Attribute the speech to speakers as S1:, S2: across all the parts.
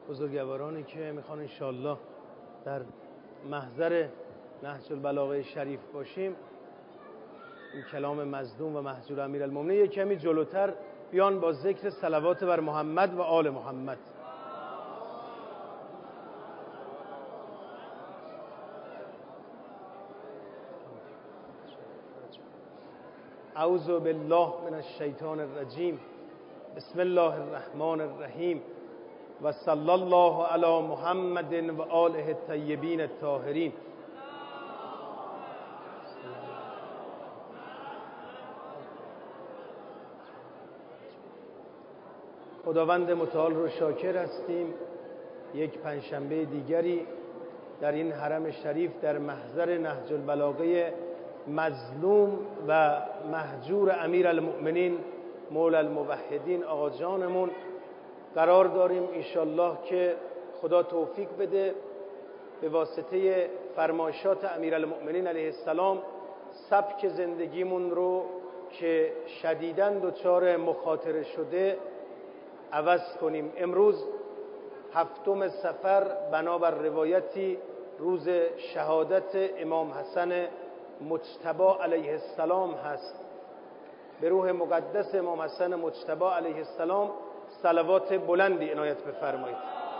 S1: بزرگوارانی که میخوان انشاءالله در محضر نهج البلاغه شریف باشیم، این کلام مظلوم و مهجور امیرالمومنین یک کمی جلوتر بیان با ذکر صلوات بر محمد و آل محمد. اعوذ بالله من الشیطان الرجیم. بسم الله الرحمن الرحیم و صلی الله علی محمد و آله الطیبین الطاهرین. خداوند متعال رو شاکر هستیم. یک پنجشنبه دیگری در این حرم شریف در محضر نهج البلاغه مظلوم و مهجور امیرالمؤمنین مولا الموحدین آقا جانمون قرار داریم. انشالله که خدا توفیق بده به واسطه فرمایشات امیرالمؤمنین علیه السلام سبک زندگیمون رو که شدیداً دچار مخاطره شده عوض کنیم. امروز 7 صفر بنابر روایتی روز شهادت امام حسن مجتبی علیه السلام هست. به روح مقدس امام حسن مجتبی علیه السلام صلوات بلندی عنایت بفرمایید.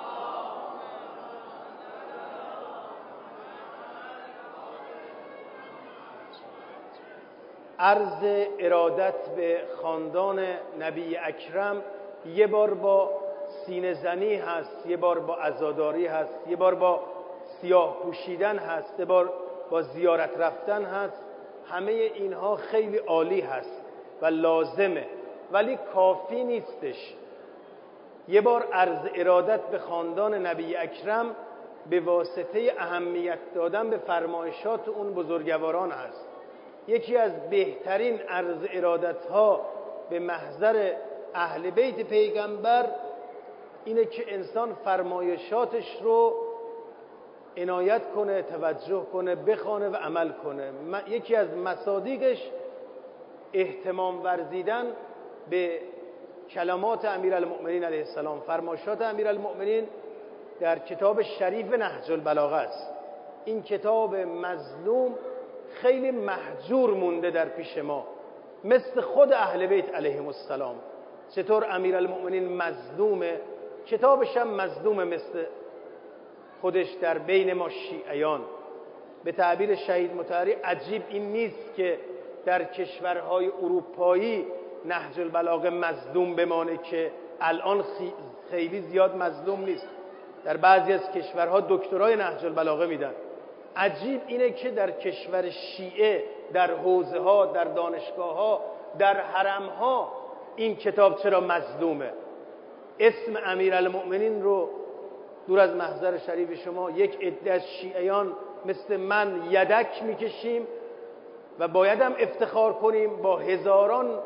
S1: عرض ارادت به خاندان نبی اکرم یه بار با سینه زنی هست، یه بار با عزاداری هست، یه بار با سیاه پوشیدن هست، یه بار با زیارت رفتن هست. همه اینها خیلی عالی هست و لازمه، ولی کافی نیستش. یه بار عرض ارادت به خاندان نبی اکرم به واسطه اهمیت دادن به فرمایشات اون بزرگواران هست. یکی از بهترین عرض ارادت ها به محضر اهل بیت پیغمبر اینه که انسان فرمایشاتش رو عنایت کنه، توجه کنه، بخونه و عمل کنه. یکی از مصادیقش اهتمام ورزیدن به کلمات امیرالمؤمنین علیه السلام، فرمایشات امیرالمؤمنین در کتاب شریف نهج البلاغه است. این کتاب مظلوم خیلی مهجور مونده در پیش ما، مثل خود اهل بیت علیهم السلام. چطور امیرالمؤمنین مظلومه، کتابش هم مظلومه مثل خودش در بین ما شیعیان. به تعبیر شهید مطهری عجیب این نیست که در کشورهای اروپایی نهج البلاغه مظلوم بمانه که الان خیلی زیاد مظلوم نیست. در بعضی از کشورها دکترای نهج البلاغه میدن. عجیب اینه که در کشور شیعه، در حوزه ها، در دانشگاه ها، در حرم ها این کتاب چرا مظلومه؟ اسم امیرالمؤمنین رو دور از محضر شریف شما یک عده از شیعیان مثل من یدک میکشیم و بایدم افتخار کنیم، با هزاران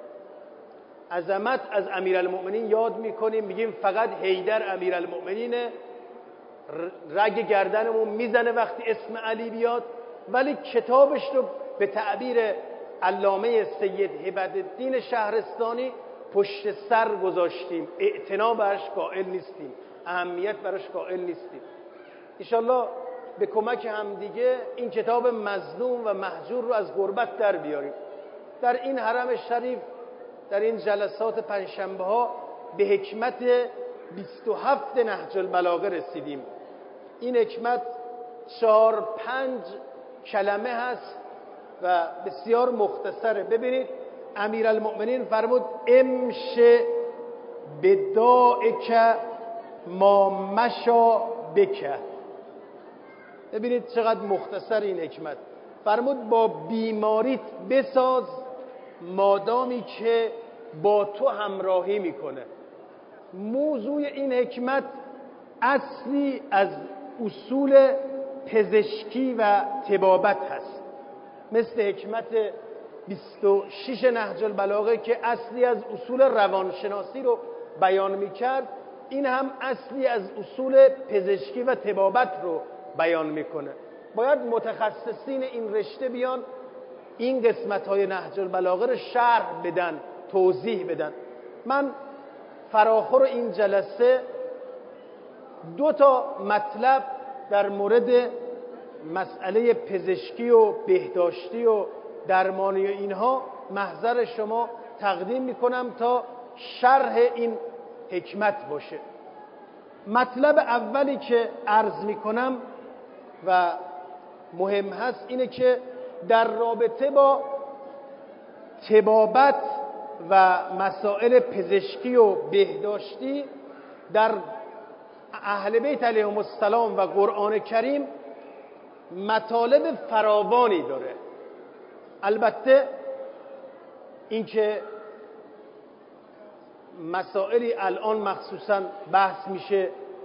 S1: عظمت از امیرالمؤمنین یاد میکنیم، میگیم فقط حیدر امیرالمؤمنینه، رگ گردنمون میزنه وقتی اسم علی بیاد. ولی کتابش رو به تعبیر علامه سید هبت‌الدین شهرستانی پشت سر گذاشتیم، اعتنا برش قائل نیستیم، اهمیت براش قائل نیستیم. انشالله به کمک هم دیگه این کتاب مظلوم و مهجور رو از غربت در بیاریم. در این حرم شریف در این جلسات پنجشنبه ها به حکمت 27 نهج البلاغه رسیدیم. این حکمت 4-5 کلمه هست و بسیار مختصره. ببینید امیرالمؤمنین فرمود امشه بدائک ما مشا بک. ببینید چقدر مختصر این حکمت. فرمود با بیماریت بساز مادامی که با تو همراهی میکنه. موضوع این حکمت اصلی از اصول پزشکی و طبابت هست، مثل حکمت 26 نهج البلاغه که اصلی از اصول روانشناسی رو بیان میکرد. این هم اصلی از اصول پزشکی و طبابت رو بیان میکنه. باید متخصصین این رشته بیان این قسمت‌های نهج البلاغه رو شرح بدن، توضیح بدن. من فراخور این جلسه 2 تا مطلب در مورد مسئله پزشکی و بهداشتی و درمانی و اینها محضر شما تقدیم میکنم تا شرح این حکمت باشه. مطلب اولی که عرض میکنم و مهم هست اینه که در رابطه با طبابت و مسائل پزشکی و بهداشتی در اهل بیت علیهم السلام و قرآن کریم مطالب فراوانی داره. البته اینکه مسائلی الان مخصوصا بحث میشه،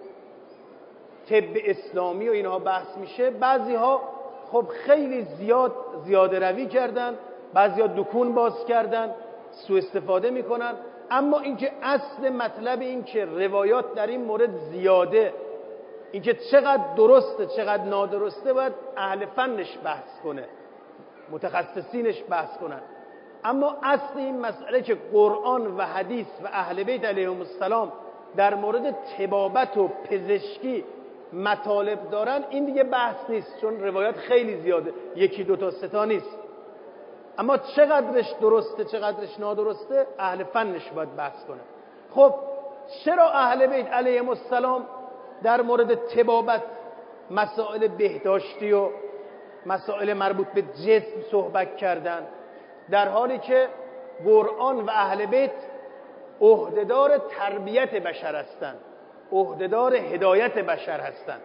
S1: طب اسلامی و اینها بحث میشه، بعضی ها خب خیلی زیاده روی کردن، بعضی ها دکون باز کردن، سوء استفاده میکنن. اما اینکه اصل مطلب این که روایات در این مورد زیاده، اینکه چقدر درسته چقدر نادرسته، باید اهل فنش بحث کنه، متخصصینش بحث کنن. اما اصل این مسئله که قرآن و حدیث و اهل بیت علیهم السلام در مورد طبابت و پزشکی مطالب دارن، این دیگه بحث نیست، چون روایات خیلی زیاده، 1 2 تا 3 تا نیست. اما چقدرش درسته چقدرش نادرسته اهل فنش باید بحث کنه. خب چرا اهل بیت علیهم السلام در مورد طبابت، مسائل بهداشتی و مسائل مربوط به جسم صحبت کردن، در حالی که قرآن و اهل بیت عهدهدار تربیت بشر هستند، عهدهدار هدایت بشر هستند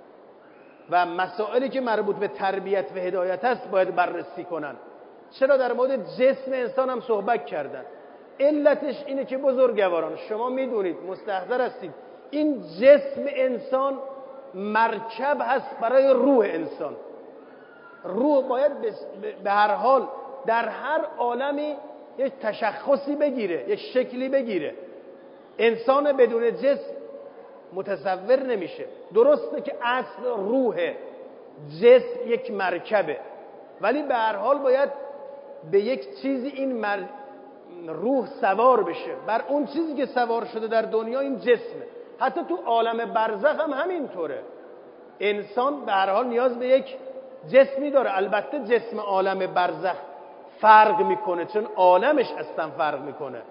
S1: و مسائلی که مربوط به تربیت و هدایت است باید بررسی کنن؟ چرا در مورد جسم انسان هم صحبت کردن؟ علتش اینه که بزرگواران شما میدونید، مستحضر هستید، این جسم انسان مرکب هست برای روح انسان. روح باید به هر حال در هر عالمی یک تشخصی بگیره، یک شکلی بگیره. انسان بدون جسم متصور نمیشه. درسته که اصل روح، جسم یک مرکبه، ولی به هر حال باید به یک چیزی این روح سوار بشه. بر اون چیزی که سوار شده در دنیا این جسمه. حتی تو عالم برزخ هم همینطوره. انسان به هر حال نیاز به یک جسمی داره. البته جسم عالم برزخ فرق میکنه، چون عالمش اصلا فرق میکنه،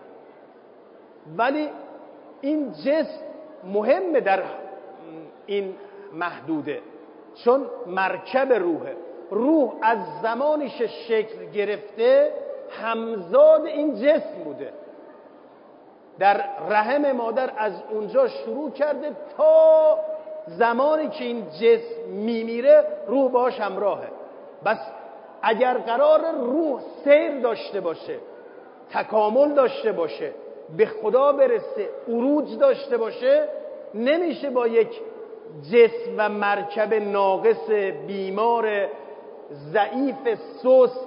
S1: ولی این جسم مهمه در این محدوده، چون مرکب روحه. روح از زمانیش شکل گرفته همزاد این جسم بوده، در رحم مادر از اونجا شروع کرده تا زمانی که این جسم میمیره روح باش همراهه. بس اگر قرار روح سیر داشته باشه، تکامل داشته باشه، به خدا برسه، عروج داشته باشه، نمیشه با یک جسم و مرکب ناقص، بیمار، ضعیف، سست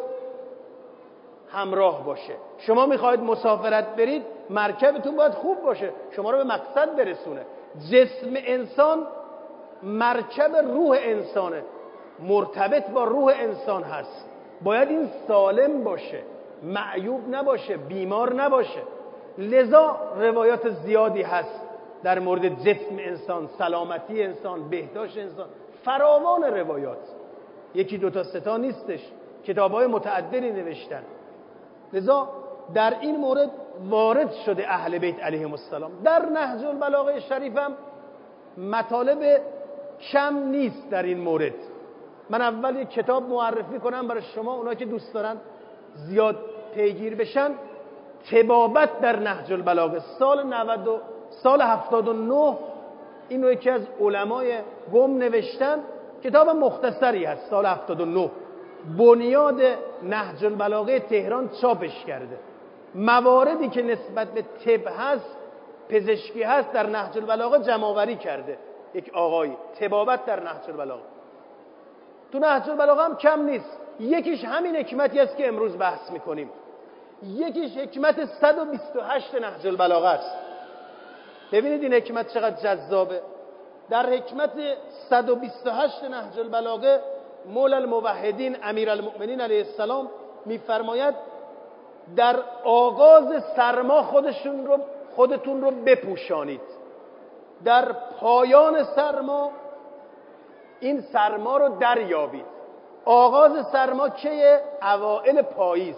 S1: همراه باشه. شما میخواید مسافرت برید، مرکبتون باید خوب باشه، شما رو به مقصد برسونه. جسم انسان مرکب روح انسانه، مرتبط با روح انسان هست. باید این سالم باشه، معیوب نباشه، بیمار نباشه. لذا روایات زیادی هست در مورد جسم انسان، سلامتی انسان، بهداشت انسان، فراوان روایات، 1 2 تا 3 تا نیستش، کتاب‌های متعددی نوشتن. لذا در این مورد وارد شده اهل بیت علیهم السلام. در نهج البلاغه شریف هم مطالب کم نیست در این مورد. من اول یک کتاب معرفی کنم برای شما، اونایی که دوست دارن زیاد پیگیر بشن. طبابت در نهج البلاغه، سال 79 اینو یکی از علمای گم نوشتن. کتاب مختصری هست، سال 79 بنیاد نهج البلاغه تهران چاپش کرده. مواردی که نسبت به طب هست، پزشکی هست، در نهج البلاغه جمع‌آوری کرده یک آقایی. طبابت در نهج البلاغه. تو نهج البلاغه هم کم نیست. یکیش همین حکمتی است که امروز بحث میکنیم. یکیش حکمت 128 نهج البلاغه است. ببینید این حکمت چقدر جذابه. در حکمت 128 نهج البلاغه مولا الموحدین امیرالمؤمنین علیه السلام میفرماید در آغاز سرما خودتون رو بپوشانید. در پایان سرما این سرما رو دریابید. آغاز سرما کیه؟ اوائل پاییز.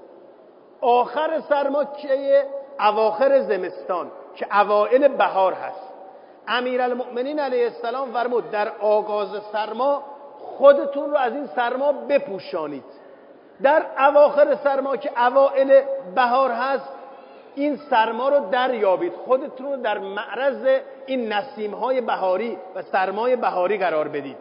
S1: آخر سرما کیه؟ اواخر زمستان که اوائل بهار هست. امیرالمؤمنین علیه السلام فرمود در آغاز سرما خودتون رو از این سرما بپوشانید. در اواخر سرما که اوائل بهار هست این سرما رو دریابید، خودتون رو در معرض این نسیم‌های بهاری و سرمای بهاری قرار بدید.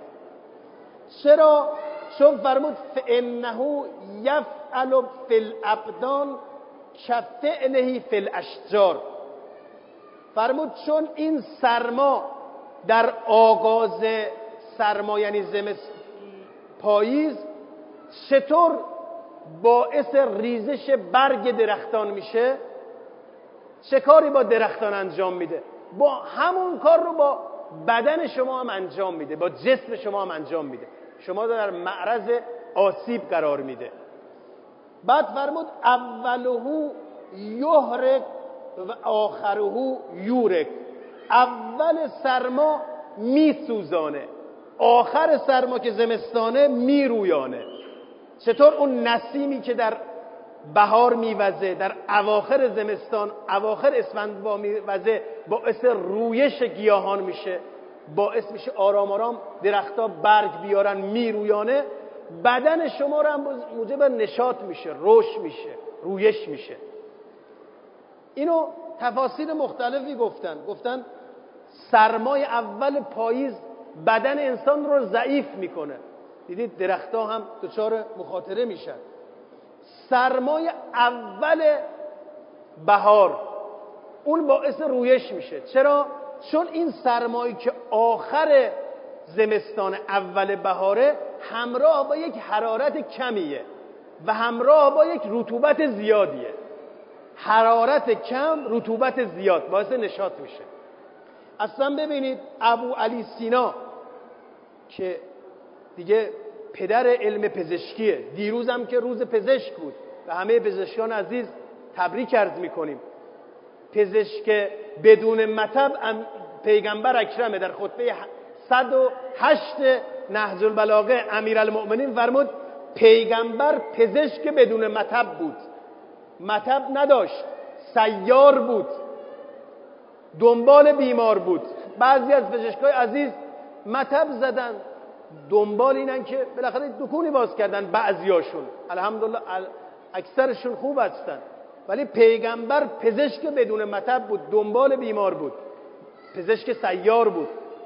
S1: چرا؟ چون فرمود فإنه یفعل فی الابدان کفعله فی الاشجار. فرمود چون این سرما در آغاز سرما یعنی پاییز چطور باعث ریزش برگ درختان میشه، چه کاری با درختان انجام میده؟ با همون کار رو با بدن شما هم انجام میده، با جسم شما هم انجام میده، شما در معرض آسیب قرار میده. بعد فرمود اولهو یحرق و آخرهو یورق. اول سرما میسوزانه، آخر سرما که زمستانه میرویانه. چطور اون نسیمی که در بهار میوزه، در اواخر زمستان اواخر اسفند میوزه، باعث رویش گیاهان میشه، باعث میشه آرام آرام درختها برگ بیارن میرویانه، بدن شما رو هم موجب نشاط میشه، رشد میشه، رویش میشه. اینو تفاسیر مختلفی گفتن سرمای اول پاییز بدن انسان رو ضعیف میکنه. دیدید درختها هم دچار مخاطره میشن. سرمای اول بهار اون باعث رویش میشه. چرا؟ چون این سرمایی که آخر زمستان اول بهاره همراه با یک حرارت کمیه و همراه با یک رطوبت زیادیه. حرارت کم، رطوبت زیاد باعث نشاط میشه. اصلا ببینید ابو علی سینا که دیگه پدر علم پزشکیه، دیروزم که روز پزشک بود و همه پزشکان عزیز تبریک عرض میکنیم. پزشک بدون مطب پیغمبر اکرمه. در خطبه 108 نهج البلاغه امیرالمؤمنین فرمود پیغمبر پزشک بدون مطب بود، مطب نداشت، سیار بود، دنبال بیمار بود. بعضی از پزشکای عزیز مطب زدن، دنبال اینن که بالاخره دکونی باز کردن. بعضیاشون الحمدلله اکثرشون خوب هستن، ولی پیغمبر پزشک بدون مطب بود، دنبال بیمار بود، پزشک سیار بود.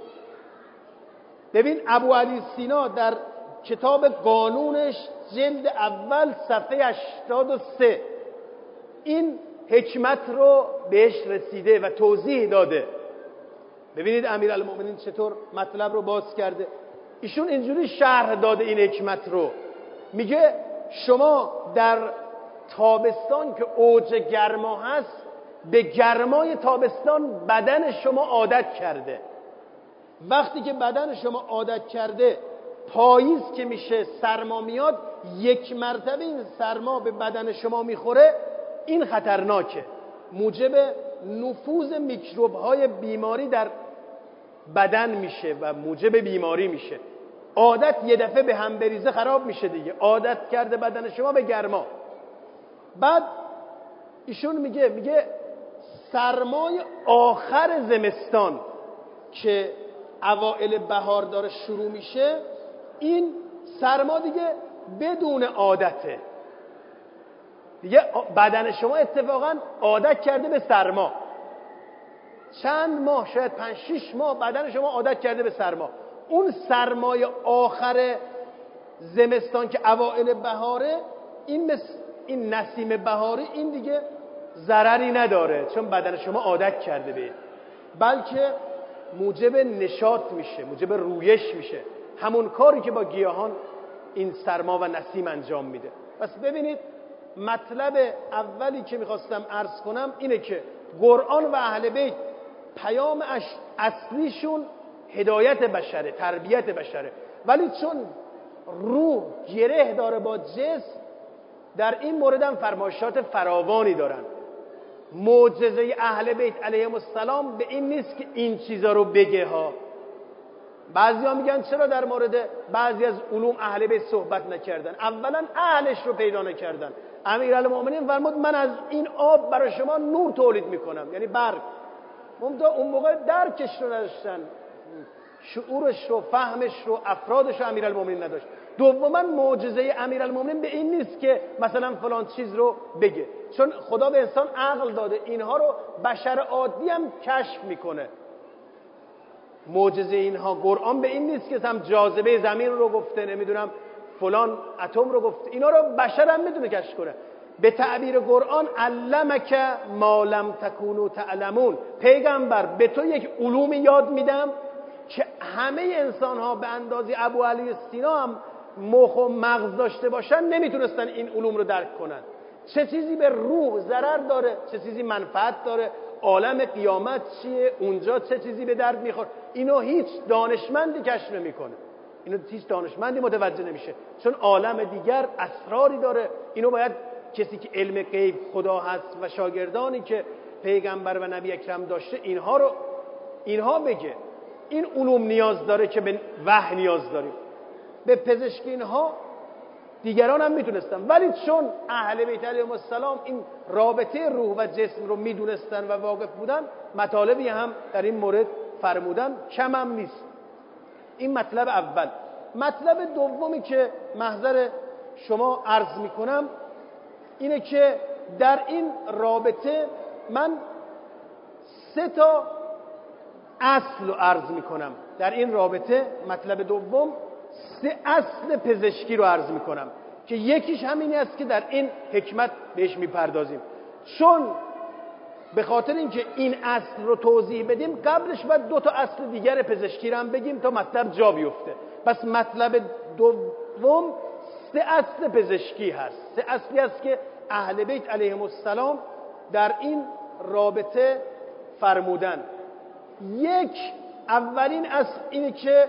S1: ببین ابو علی سینا در کتاب قانونش جلد اول صفحه 83 این حکمت رو بهش رسیده و توضیح داده. ببینید امیرالمؤمنین چطور مطلب رو باز کرده. ایشون اینجوری شرح داده این حکمت رو. میگه شما در تابستان که اوج گرما هست به گرمای تابستان بدن شما عادت کرده. وقتی که بدن شما عادت کرده پاییز که میشه سرما میاد، یک مرتبه این سرما به بدن شما میخوره، این خطرناکه، موجب نفوذ میکروب‌های بیماری در بدن میشه و موجب بیماری میشه. عادت یه دفعه به هم بریزه خراب میشه دیگه. عادت کرده بدن شما به گرما. بعد ایشون میگه سرمای آخر زمستان که اوائل بهار داره شروع میشه، این سرما دیگه بدون عادته دیگه. بدن شما اتفاقا عادت کرده به سرما. چند ماه، شاید 5-6 ماه بدن شما عادت کرده به سرما. اون سرمای آخر زمستان که اوائل بهاره، این نسیم بهاری، این دیگه ضرری نداره چون بدن شما عادت کرده به، بلکه موجب نشاط میشه، موجب رویش میشه. همون کاری که با گیاهان این سرما و نسیم انجام میده. پس ببینید مطلب اولی که میخواستم عرض کنم اینه که قرآن و اهل بیت پیام اصلیشون هدایت بشره، تربیت بشره، ولی چون روح گره داره با جسم، در این مورد هم فرمایشات فراوانی دارن. معجزه اهل بیت علیهم السلام به این نیست که این چیزا رو بگه ها. بعضیا میگن چرا در مورد بعضی از علوم اهل بیت صحبت نکردن؟ اولا اهلش رو پیدا نکردن. امیرالمؤمنین فرمود من از این آب برای شما نور تولید میکنم، یعنی برق. ممتا اون موقع درکش رو نداشتن، شعورش رو، فهمش رو، افرادش رو امیرالمؤمنین نداشت. دوما معجزه امیرالمؤمنین به این نیست که مثلا فلان چیز رو بگه، چون خدا به انسان عقل داده، اینها رو بشر عادی هم کشف میکنه. معجزه اینها قرآن به این نیست که هم جاذبه زمین رو گفته، نمیدونم فلان اتم رو گفته، اینا رو بشر هم میتونه کشف کنه. به تعبیر قرآن علمک ما لم تکونوا تعلمون، پیغمبر به تو یک علومی یاد میدم که همه انسان ها به اندازه ابو علی سینا هم مخ و مغز داشته باشن نمیتونستن این علوم رو درک کنن. چه چیزی به روح ضرر داره، چه چیزی منفعت داره، عالم قیامت چیه، اونجا چه چیزی به درد میخوره، اینو هیچ دانشمندی کشف نمیکنه، اینو هیچ دانشمندی متوجه نمیشه، چون عالم دیگر اسراری داره. اینو باید کسی که علم غیب خدا هست و شاگردانی که پیغمبر و نبی اکرم داشته اینها بگه. این علوم نیاز داره که به وحی نیاز داریم. به پزشکی اینها دیگران هم میتونستن، ولی چون اهل بیت علیهم السلام این رابطه روح و جسم رو میدونستن و واقف بودن، مطالبی هم در این مورد فرمودن، کم هم نیست. این مطلب اول. مطلب دومی که محضر شما عرض میکنم اینه که در این رابطه من 3 تا اصل رو عرض میکنم. در این رابطه مطلب دوم 3 اصل پزشکی رو عرض میکنم که یکیش همینی است که در این حکمت بهش میپردازیم. چون به خاطر اینکه این اصل رو توضیح بدیم قبلش باید 2 تا اصل دیگر پزشکی رو هم بگیم تا مطلب جا بیفته. پس مطلب دوم 3 اصل پزشکی هست. 3 اصلی است که اهل بیت علیهم السلام در این رابطه فرمودن. اولین اصل اینه که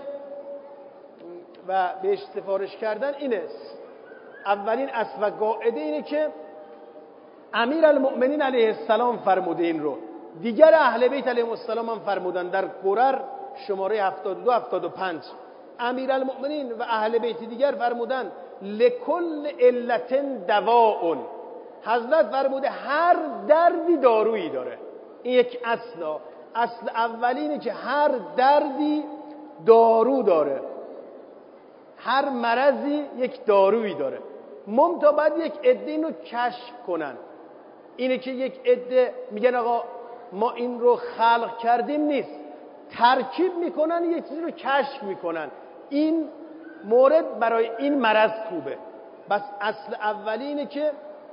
S1: و بهش سفارش کردن اینه، اولین اصل و قاعده اینه که امیرالمؤمنین علیه السلام فرموده این رو، دیگر اهل بیت علیهم السلام هم فرمودن. در قرر شماره 72-75 امیرالمؤمنین و اهل بیت دیگر فرمودن لکل علت دواء. حضرت فرموده هر دردی دارویی داره. این یک اصل اولی اینه که هر دردی دارو داره، هر مرضی یک دارویی داره. ممتا باید یک عده اینو کشف کنن. اینه که یک عده میگن آقا ما این رو خلق کردیم نیست، ترکیب میکنن، یک چیزی رو کشف میکنن، این مورد برای این مرض خوبه. بس اصل اولی اینه که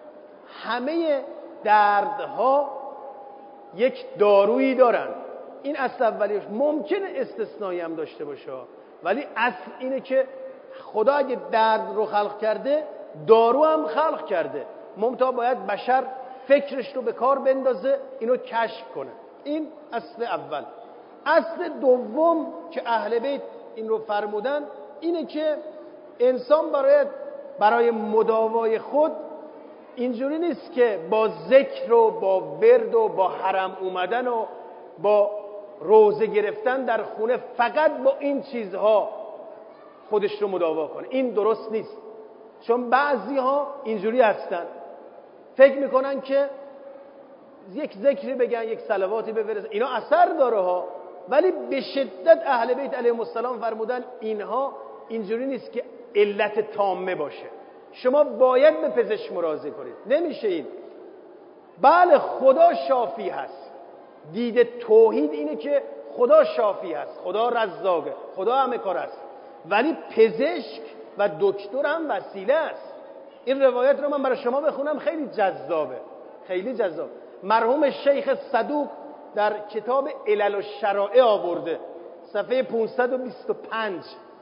S1: همه دردها یک دارویی دارن. این اصل اولیش. ممکنه استثنایی هم داشته باشه، ولی اصل اینه که خدا اگه درد رو خلق کرده دارو هم خلق کرده، ممتا باید بشر فکرش رو به کار بندازه، اینو کشف کنه. این اصل اول. اصل دوم که اهل بیت این رو فرمودن اینه که انسان برای مداوای خود اینجوری نیست که با ذکر و با ورد و با حرم اومدن و با روزه گرفتن در خونه فقط با این چیزها خودش رو مداوا کنه. این درست نیست. چون بعضی ها اینجوری هستن، فکر میکنن که یک ذکری بگن، یک صلواتی بفرستن، اینا اثر داره ها. ولی به شدت اهل بیت علیهم السلام فرمودن اینها اینجوری نیست که علت تامه باشه. شما باید به پزشک مراجعه کنید. نمیشه این. بله خدا شافی هست. دید توحید اینه که خدا شافی هست، خدا رزاقه، خدا همه کار است، ولی پزشک و دکتر هم وسیله است. این روایت رو من برای شما بخونم، خیلی جذابه، خیلی جذاب. مرحوم شیخ صدوق در کتاب علل الشرائع آورده، صفحه 525.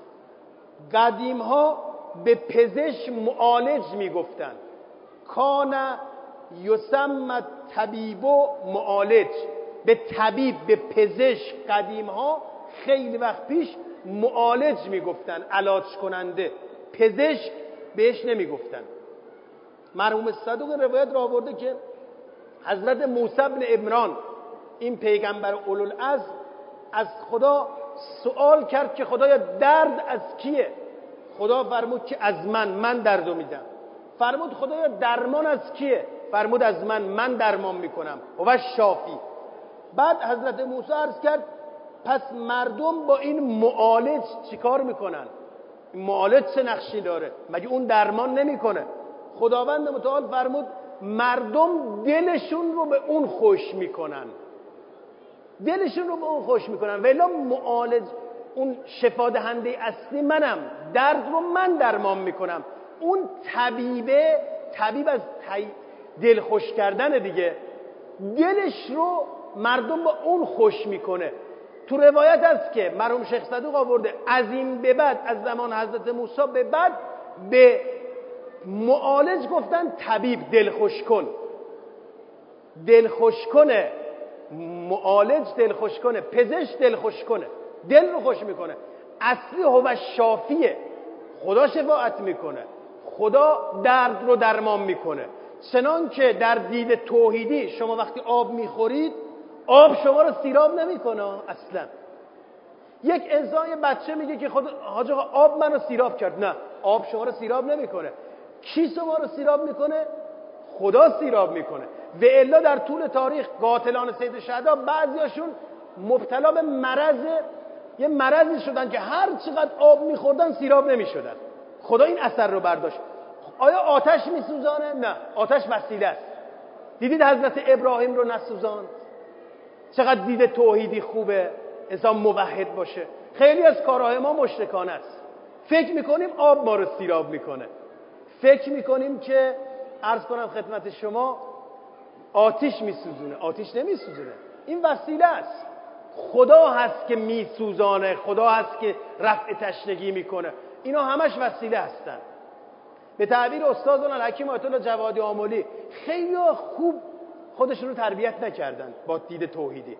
S1: قدیم ها به پزشک معالج میگفتن. کان یسمى طبیب و معالج. به طبیب، به پزشک قدیم ها خیلی وقت پیش معالج میگفتن، علاج کننده. پزشک بهش نمیگفتن. مرحوم صدوق روایت را آورده که حضرت موسی بن عمران این پیغمبر اولوالعزم از خدا سوال کرد که خدایا درد از کیه؟ خدا فرمود که از من دردو میدم. فرمود خدایا درمان از کیه؟ فرمود از من درمان میکنم و شافی. بعد حضرت موسی عرض کرد پس مردم با این معالج چیکار میکنن؟ این معالج چه نقشی داره؟ مگه اون درمان نمیکنه؟ خداوند متعال فرمود مردم دلشون رو به اون خوش میکنن، دلشون رو به اون خوش میکنن. ولی معالج، اون شفا دهنده اصلی منم، درد رو من درمان میکنم. اون طبیب از دل خوش کردن دیگه، دلش رو مردم با اون خوش میکنه. تو روایت است که مرحوم شیخ صدوق آورده از این به بعد، از زمان حضرت موسی به بعد، به معالج گفتن طبیب، دلخوش کن، دلخوش کنه. معالج دلخوش کنه، پزشک دلخوش کنه، دل رو خوش میکنه. اصلی هو شافیه، خدا شفاعت میکنه، خدا درد رو درمان میکنه. چنان که در دید توحیدی شما وقتی آب میخورید، آب شما رو سیراب نمیکنه اصلا. یک انسان، یه بچه میگه که خدا حاج آقا آب منو سیراب کرد، نه، آب شما رو سیراب نمیکنه. کی شما رو سیراب میکنه؟ خدا سیراب میکنه. و الا در طول تاریخ قاتلان سید شهدا بعضیاشون مبتلا به یه مرضی شدن که هر چقدر آب میخوردن سیراب نمیشدن. خدا این اثر رو برداشت. آیا آتش میسوزانه؟ نه، آتش وسیله است. دیدید حضرت ابراهیم رو نسوزاند؟ چقدر دید توحیدی خوبه انسان موحد باشه. خیلی از کارهای ما مشرکانه است. فکر میکنیم آب ما رو سیراب میکنه، فکر میکنیم که عرض کنم خدمت شما آتش میسوزونه. آتش نمیسوزونه، این وسیله است. خدا هست که میسوزانه، خدا هست که رفع تشنگی میکنه. اینا همش وسیله هستن. به تعبیر استادنا الحکیم آیت الله جوادی آملی، خیلی خوب خودشون رو تربیت نکردن با دید توحیدی،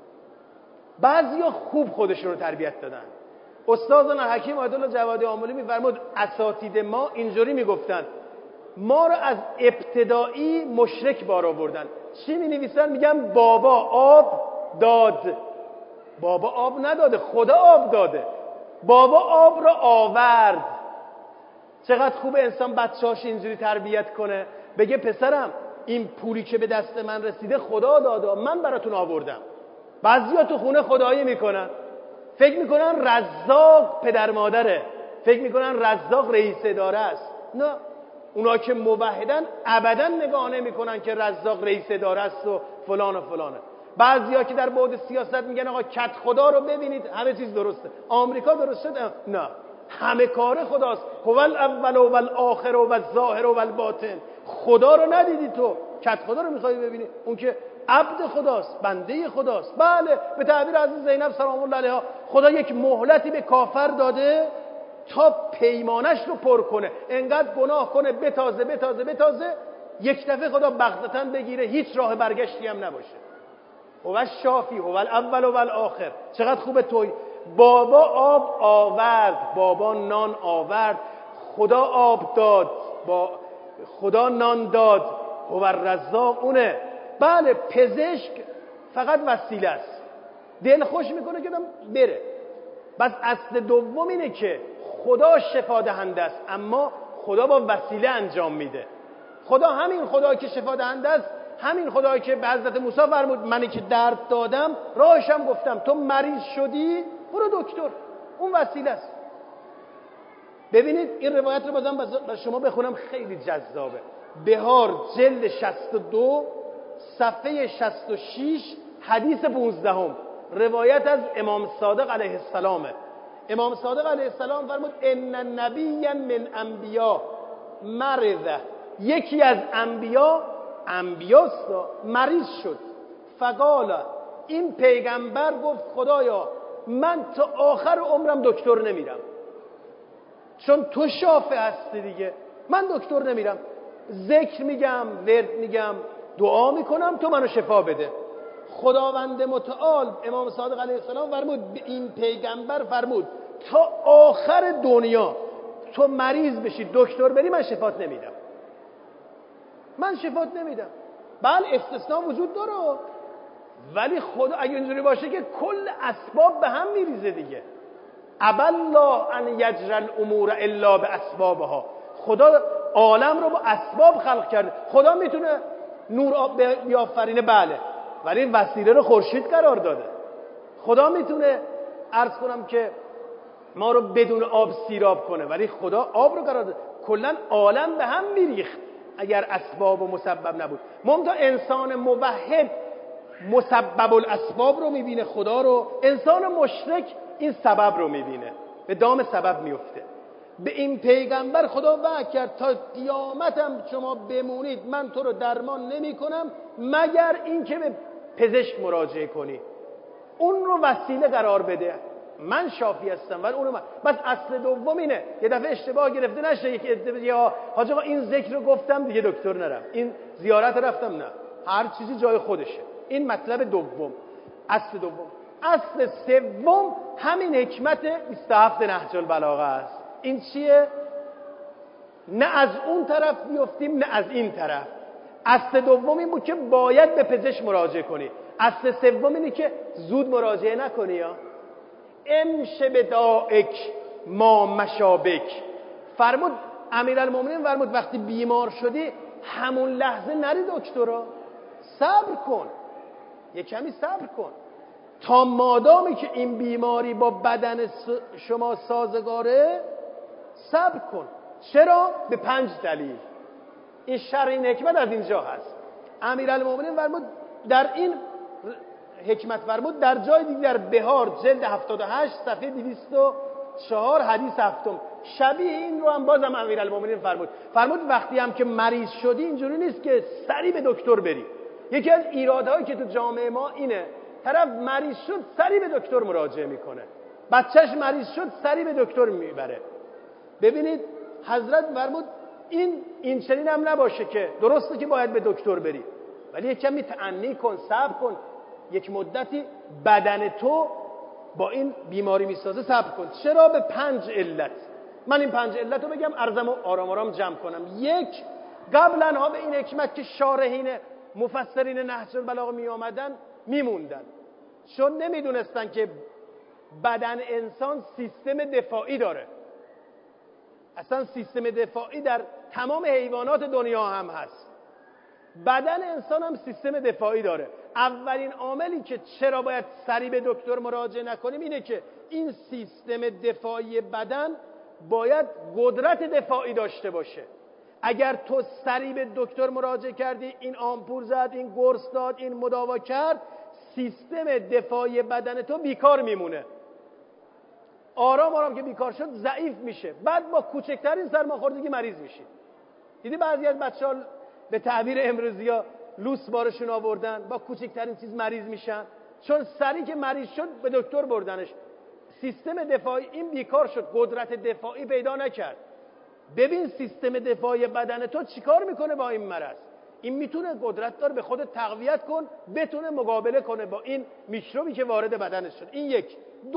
S1: بعضیا خوب خودشون رو تربیت دادن. استادنا الحکیم آیت الله جوادی آملی میفرمود اساتید ما اینجوری میگفتن، ما رو از ابتدایی مشرک بار آوردن. چی می نویسن؟ میگن بابا آب داد. بابا آب نداده، خدا آب داده. بابا آب را آورد. چقدر خوبه انسان بچه‌هاش اینجوری تربیت کنه، بگه پسرم این پولی که به دست من رسیده خدا داده، من براتون آوردم. بعضیا تو خونه خدایی میکنن، فکر میکنن رزاق پدر مادره، فکر میکنن رزاق رئیس اداره است. نه، اونا که موحدن ابدا نگاه نمیکنن که رزاق رئیس اداره است و فلان و فلانه. بعضیا که در بعد سیاست میگن آقا کت خدا رو ببینید همه چیز درسته، آمریکا درست شد. نه، همه کار خداست. هو الاول و الاخر و الظاهر و الباطن. خدا رو ندیدی تو، کت خدا رو میخوای ببینی؟ اون که عبد خداست، بنده خداست. بله، به تعبیر از زینب سلام الله علیها، خدا یک مهلتی به کافر داده تا پیمانش رو پر کنه، انقدر گناه کنه بتازه، یک دفعه خدا بغتتاً بگیره، هیچ راه برگشتی هم نباشه. هو شافی هو الاول و الاخر. چقدر خوبه توی بابا آب آورد، بابا نان آورد، خدا آب داد، خدا نان داد، هو الرزاق اونه. بله، پزشک فقط وسیله است، دل خوش میکنه که بره. بس اصل دوم اینه که خدا شفا دهنده است، اما خدا با وسیله انجام میده. خدا همین خدایی که شفا دهنده است، همین خدایی که به حضرت موسی فرمود منی که درد دادم، راهشم گفتم، تو مریض شدی برو دکتر، اون وسیله است. ببینید این روایت رو بازم برای شما بخونم، خیلی جذابه. بهار جلد 62 صفحه 66 حدیث 15، روایت از امام صادق علیه السلامه. امام صادق علیه السلام فرمود ان نبیا من انبیا مرض، یکی از انبیاست مریض شد. فقال، این پیغمبر گفت خدایا من تا آخر عمرم دکتر نمیرم، چون تو شافی هستی دیگه، من دکتر نمیرم، ذکر میگم، ورد میگم، دعا میکنم تو منو شفا بده. خداوند متعال امام صادق علیه السلام فرمود، این پیغمبر فرمود تا آخر دنیا تو مریض بشی دکتر بری من شفات نمیدم، من شفات نمیدم. بله استثناء وجود داره، ولی خدا اگه اینجوری باشه که کل اسباب به هم میریزه دیگه. ابالله ان یجری الامور الا باسبابها. خدا عالم رو با اسباب خلق کرده. خدا میتونه نور بیافرینه بله، ولی وسیله رو خورشید قرار داده. خدا میتونه عرض کنم که ما رو بدون آب سیراب کنه، ولی خدا آب رو قرار داده. کلا عالم به هم میریخت اگر اسباب و مسبب نبود. منتها انسان موحد مسبب الاسباب رو میبینه، خدا رو. انسان مشرک این سبب رو میبینه، به دام سبب میفته. به این پیغمبر خدا وعده کرد تا قیامتم شما بمونید من تو رو درمان نمی کنم مگر این که به پزشک مراجعه کنی، اون رو وسیله قرار بده. من شافی هستم ولی اونو بس. اصل دوم اینه، یه دفعه اشتباه گرفته نشه یا حاج آقا این ذکر رو گفتم دیگه دکتر نرم، این زیارت رفتم، نه، هر چیزی جای خودشه. این مطلب دوم، اصل دوم. اصل سوم همین حکمت 27 نهج البلاغه است. این چیه؟ نه از اون طرف بیفتیم نه از این طرف. اصل دوم این بود که باید به پزشک مراجعه کنی. اصل سوم اینه که زود مراجعه نکنی. یا امشه به دائک ما مشابک. فرمود امیرالمومنین فرمود وقتی بیمار شدی همون لحظه نری دکترا، صبر کن، یه کمی صبر کن تا مادامی که این بیماری با بدن شما سازگاره صبر کن. چرا؟ به 5 دلیل. این شرع حکمت از اینجا هست. امیرالمومنین فرمود در این حکمت فرمود در جای دیگه در بهار جلد 78 صفحه 204 حدیث 7 شبیه این رو هم بازم امیرالمومنین فرمود وقتی هم که مریض شدی اینجوری نیست که سری به دکتر بری. یکی از ایرادهایی که تو جامعه ما اینه، طرف مریض شد سری به دکتر مراجعه میکنه، بچهش مریض شد سری به دکتر میبره. ببینید حضرت فرمود این چنین هم نباشه که درسته که باید به دکتر بری، ولی یک کمی تأنی کن، صبر کن، یک مدتی بدن تو با این بیماری میسازه، صبر کن. چرا؟ به 5 علت. من این 5 علت رو بگم ارزم و آرام آرام جمع کنم. یک، قبلا ها به این حکمت که شارحین مفسرین نهج البلاغه می آمدن میموندن، چون نمیدونستن که بدن انسان سیستم دفاعی داره. اصلا سیستم دفاعی در تمام حیوانات دنیا هم هست، بدن انسان هم سیستم دفاعی داره. اولین عاملی که چرا باید سریع به دکتر مراجعه نکنیم اینه که این سیستم دفاعی بدن باید قدرت دفاعی داشته باشه. اگر تو سریع به دکتر مراجعه کردی، این آمپول زد، این قرص داد، این مداوا کرد، سیستم دفاعی بدن تو بیکار میمونه. آرام آرام که بیکار شد ضعیف میشه، بعد با کوچکترین سرماخوردگی مریض میشی. دیدی بعضی از بچه‌ها به تعبیر امروزی‌ها لوس بارشون آوردن، با کوچکترین چیز مریض میشن، چون سری که مریض شد به دکتر بردنش. سیستم دفاعی این بیکار شد، قدرت دفاعی پیدا نکرد. ببین سیستم دفاعی بدن تو چیکار میکنه با این مرض. این میتونه قدرت داره به خودت تقویت کن، بتونه مقابله کنه با این میکروبی که وارد بدنش شد. این یک.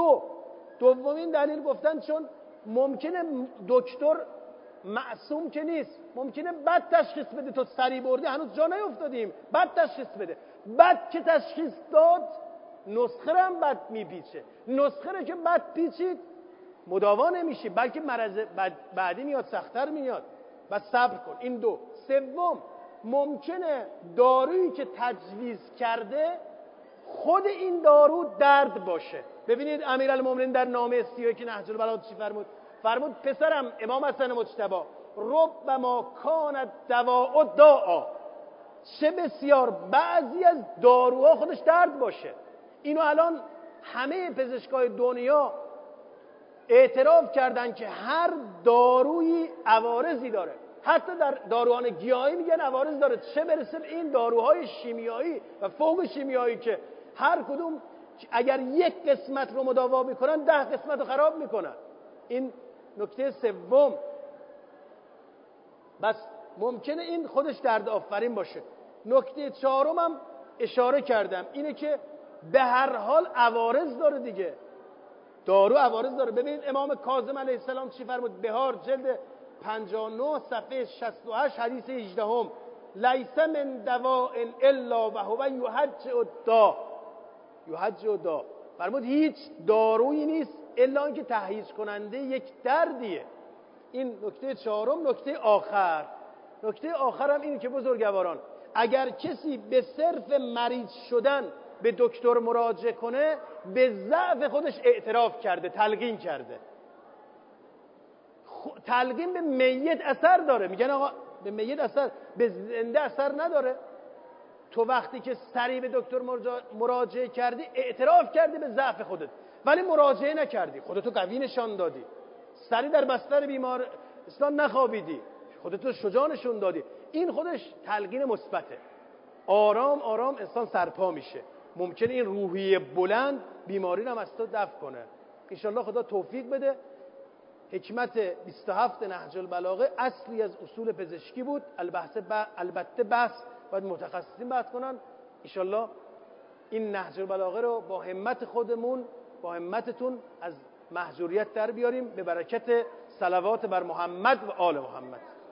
S1: دومین دلیل گفتن چون ممکنه دکتر معصوم که نیست، ممکنه بد تشخیص بده. تو سری بردی هنوز جا نیفتادیم، بد تشخیص بده. بد که تشخیص داد نسخه رو هم بد میپیچه، نسخه رو که بد پیچید مداوا نمیشی، بلکه مرض بعدی میاد، سخت‌تر میاد. بس صبر کن. این دو. سوم، ممکنه دارویی که تجویز کرده خود این دارو درد باشه. ببینید امیرالمومنین در نامه 31 نهج البلاغه چی فرمود پسرم امام حسن مجتبی ربما کانت دواء داء، چه بسیار بعضی از داروها خودش درد باشه. اینو الان همه پزشکای دنیا اعتراف کردن که هر دارویی عوارضی داره. حتی در داروان گیاهی میگن عوارض داره، چه برسه به این داروهای شیمیایی و فوق شیمیایی که هر کدوم اگر یک قسمت رو مداوا میکنن 10 قسمت رو خراب میکنن. این نکته سوم. بس ممکنه این خودش درد آفرین باشه. نکته چهارم هم اشاره کردم، اینه که به هر حال عوارض داره دیگه، دارو عوارض داره. ببینید امام کاظم علیه السلام چی فرمود؟ بهار جلد 59 صفحه 68 حدیث 18 لیس من دواء الا و هو یحجع الداء. یحجع الداء فرمود هیچ دارویی نیست الا اینکه تهییج کننده یک دردیه. این نکته چهارم. نکته آخر هم اینه که بزرگواران، اگر کسی به صرف مریض شدن به دکتر مراجعه کنه، به ضعف خودش اعتراف کرده، تلقین کرده. تلقین به میت اثر داره، میگن آقا به میت اثر، به زنده اثر نداره. تو وقتی که سریع به دکتر مراجعه کردی، اعتراف کردی به ضعف خودت، ولی مراجعه نکردی، خودتو قوی نشان دادی، سریع در بستر بیمارستان نخوابیدی، خودتو شجاع نشون دادی. این خودش تلقین مثبته. آرام آرام انسان سرپا میشه. ممکنه این روحیه بلند بیماری رو هم از تو دفع کنه. انشالله خدا توفیق بده. حکمت 27 نهج البلاغه اصلی از اصول پزشکی بود. البته بحث باید متخصصین بحث کنن. انشالله این نهج البلاغه رو با همت خودمون، با همتتون از محجوریت در بیاریم، به برکت صلوات بر محمد و آل محمد.